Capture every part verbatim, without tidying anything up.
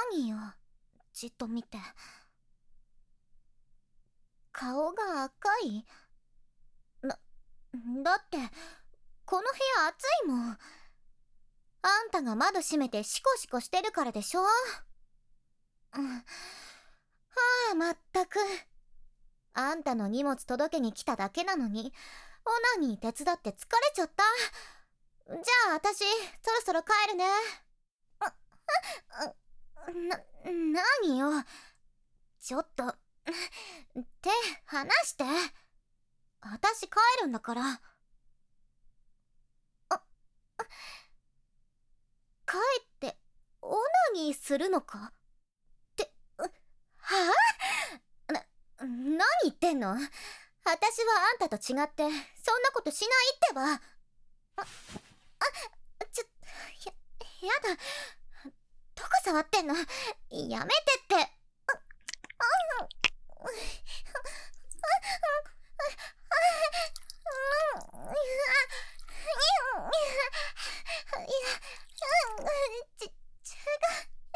何よ、じっと見て。顔が赤い？な、だって、この部屋暑いもん。あんたが窓閉めてシコシコしてるからでしょ？うん。はあ、まったく。あんたの荷物届けに来ただけなのに、オナニー手伝って疲れちゃった。じゃあ、あたし、そろそろ帰るね。あ、な、なによ。ちょっと、手、離して。あたし帰るんだから。あ、帰って、オナニーするのかって、はぁ？な、何言ってんの？あたしはあんたと違って、そんなことしないってば。あ、あ、ちょ、や、やだ。どこ触ってんの？やめてって。あ、あ、ち、ちが、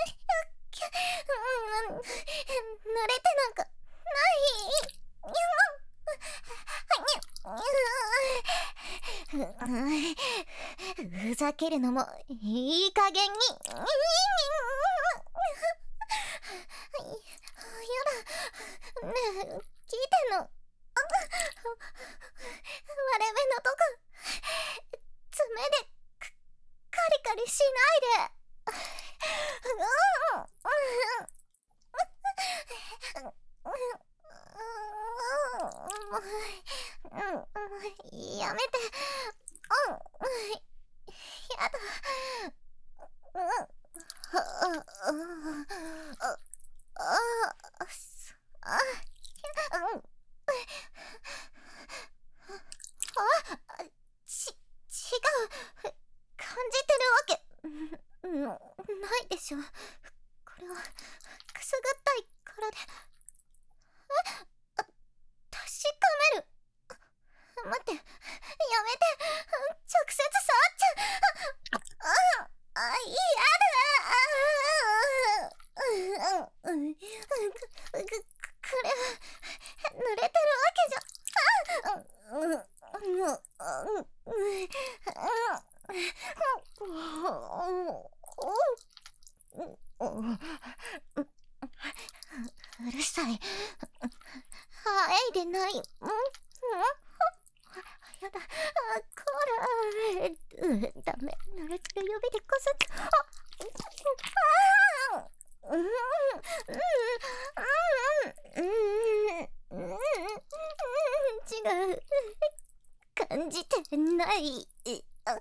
濡れてなんかない。ふざけるのもいい加減に。やだ。ねえ、聞いてんの？割れ目のとこ、爪でカリカリしないで。やめて。やだ。ち、違う。感じてるわけないでしょ。これはくすぐったいからで。え、あ、確かめる。待って、やめて。直接触っちゃう。あ、あ、あ、嫌だ。これは濡れてるわけじゃ。うるさい。はい、でない。んんやだ。こら。うダメ。濡れてる指でこすって。ああうんうんうんうんうん違う。感じてない。あ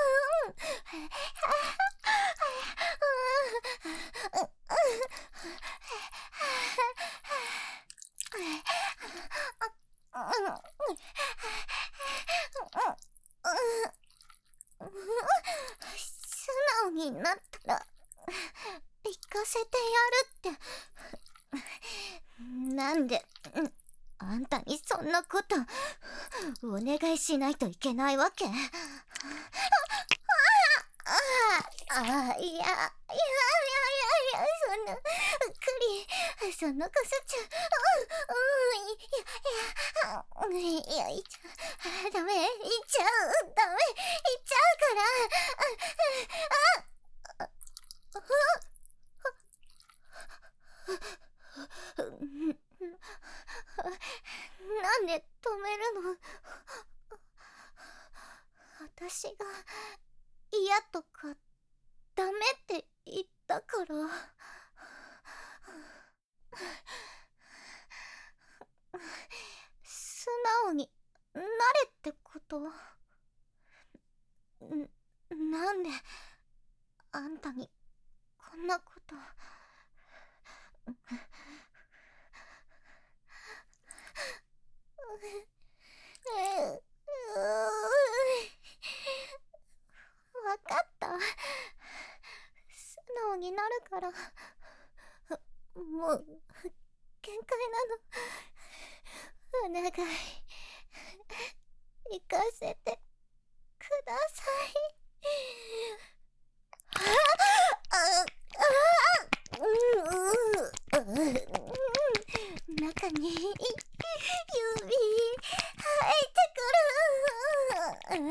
素直になったら行かせてやるって。なんであんたにそんなことお願いしないといけないわけ？ああ、ああ、いや、いや、いや、いや、そんな、くり、そんなこすっちゃう、うん、いや、いや、いや、いっちゃう、ダメ、いっちゃう、ダメ、いっちゃうから、あ、あ、あ、なんで止めるの？私が嫌とかダメって言ったから。素直になれってこと？ん、なんであんたにこんなこと。わかった。素直になるから。もう限界なの。お願い行かせてください。ああああ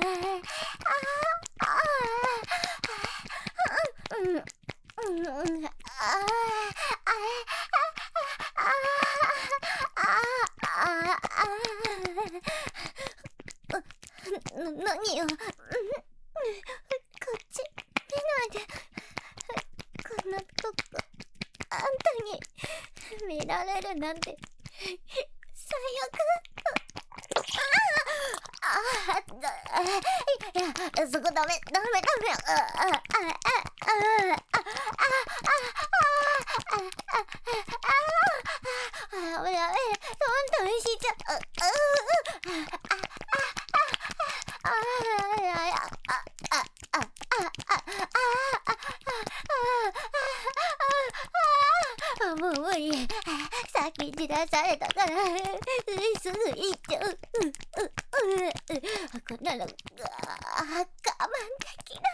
何よ、こっち見ないで。こんなとこあんたに見られるなんて最悪。ああ、いや、そこダメダメダメ。ああああああああ、やべやべ、どんどんしちゃう。ああ、いやいや、ああああああ、もう無理。先散らされたからすぐ行っちゃう。こんなの我慢できない。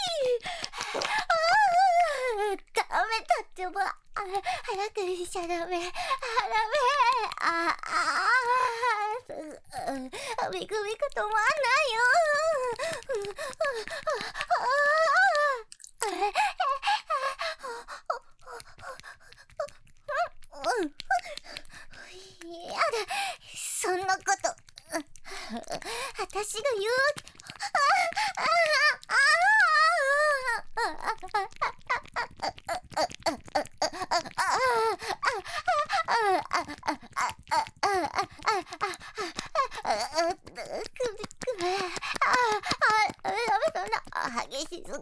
ダメだってば。早くしちゃダメ。ダメ。ああ、すぐビクビク止まんないよ。やだ、そんなこと、私が言うわけ。激しすぎ。うう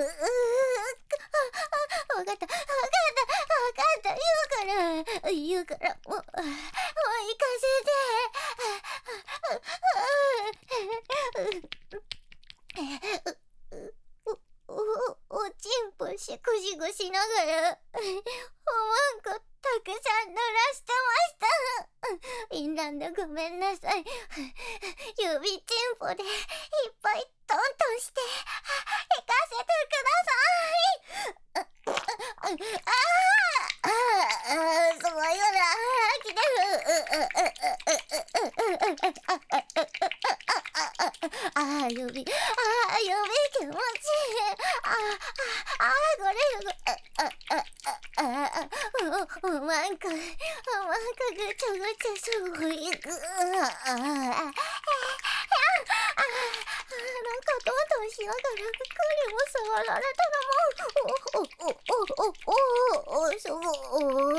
わかったわかったわかった、言うから言うからもうもう行かせて。おおちんぽシクシクしながらおまんこたくさん濡らしてました。みんなでごめんなさい。指ちんぽでいっぱいトントンして行かせてください。あああ、すごいよな、来てる。ああ、指、ああ、指気持ちいい。ああ、ああ、これ、ああ、ああ、おまんこ、おまんこぐちゃぐちゃすごい。ああ、なんかトントンしながらクリも触られたらもう、おおおおおおおすごい。おおおおお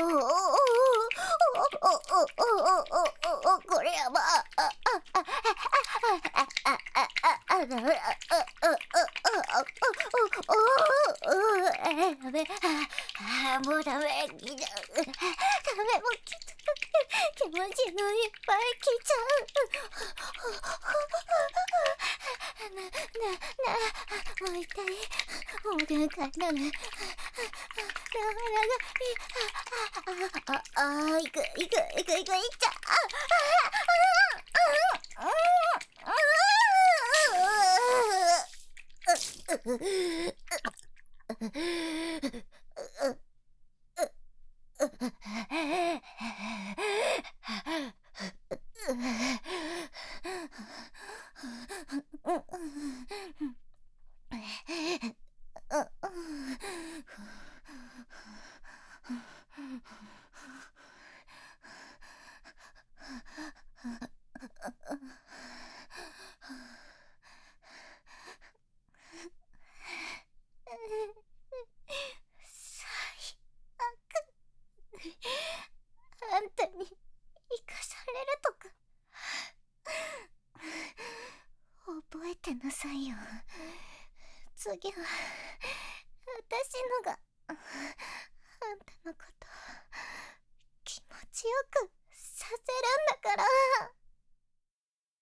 おおお、これやば。ああああああああ、ダメ。あああああああ、ダメ。ああ、もうダメ。来ちゃう。ダメ、もう来ちゃう。気持ちのいっぱい来ちゃう。な、な、な、もう痛い。もう限界なの。ああ、ああ、いく、いく、いく、いく、いっちゃう。ああ、ああ、ああ、ああんたに生かされるとか覚えてなさいよ。次は私のがあんたのこと気持ちよくさせるんだから。